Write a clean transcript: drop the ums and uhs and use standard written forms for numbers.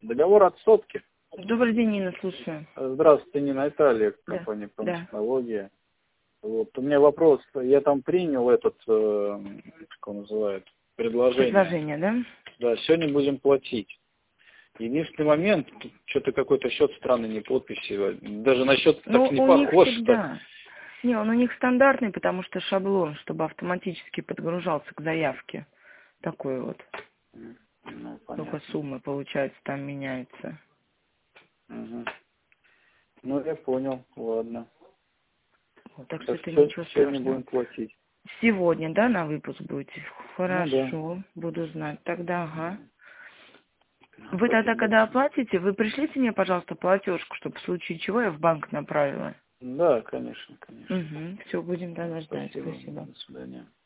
Договор от сотки. Добрый день, Нина, слушаю. Здравствуйте, Нина, это Олег, Да. компания Да. «Промтехнология». Вот, у меня вопрос, я там принял этот, как он называет, предложение. Предложение, да? Да, сегодня будем платить. Единственный момент, что-то какой-то счет странный, не подписи, даже на счет так не у них похож, всегда. Не, он у них стандартный, потому что шаблон, чтобы автоматически подгружался к заявке. Такой вот. Ну, Только понятно. сумма, получается, там меняется. Угу. Ну, я понял, ладно. Вот, так что Так это что ничего сегодня страшного. будем платить. Сегодня, да, на выпуск будете? Ну да. Хорошо, буду знать. Тогда, ага. Вы Спасибо тогда, когда большое. оплатите, вы пришлите мне, пожалуйста, платежку, чтобы в случае чего я в банк направила. Да, конечно, конечно. Угу. Все, будем тогда ждать. Спасибо. Спасибо. До свидания.